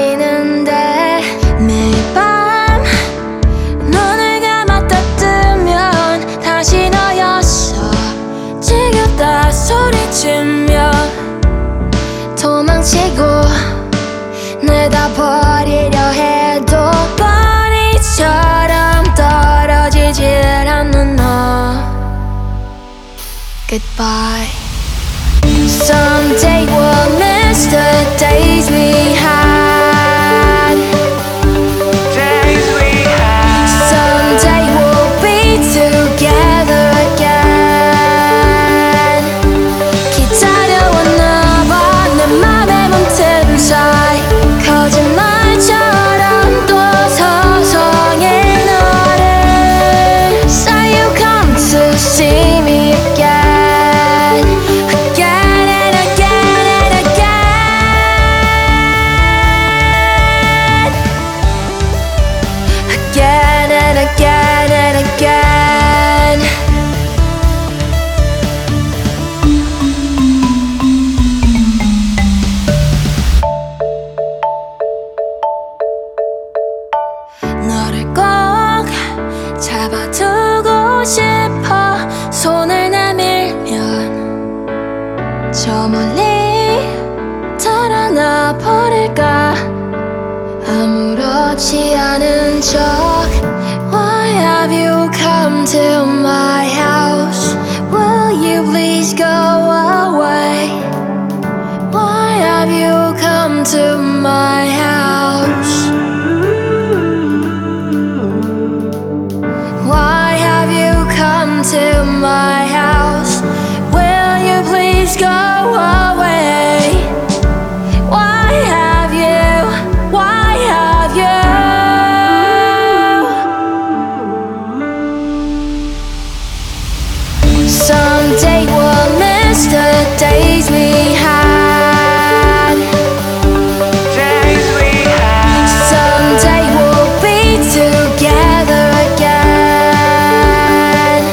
떨리는데 매일 밤 눈을 감았다 뜨면 다시 너였어. 지겹다 소리치며 도망치고 내다버리려 해도 버리처럼 떨어지질 않는 너. Goodbye. Someday we'll miss the days we had. Someday we'll be together again. 기다려왔나 봐 내 맘의 문틈 사이 거짓말처럼 또 서성인 너를. So you come to see me again, again and again and again, again and again and again. 너를 꼭 잡아두고 싶어. 손을 내밀면 저 멀리 달아나 버릴까. 아무렇지 않은 척. Why have you come to my house? Will you please go away? Why have you come to my house? Why have you come to my house? Will you please go away? Why have you? Why have you? Someday we'll miss the days we had. Someday we'll be together again.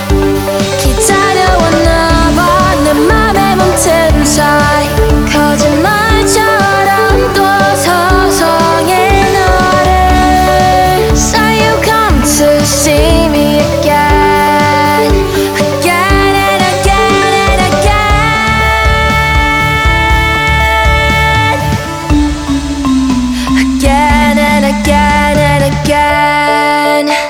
기다려왔나 봐 내 맘의 문틈 사이 거짓말처럼 또 서성인 너를. So you come to see me again, again and again and again, again and again and again.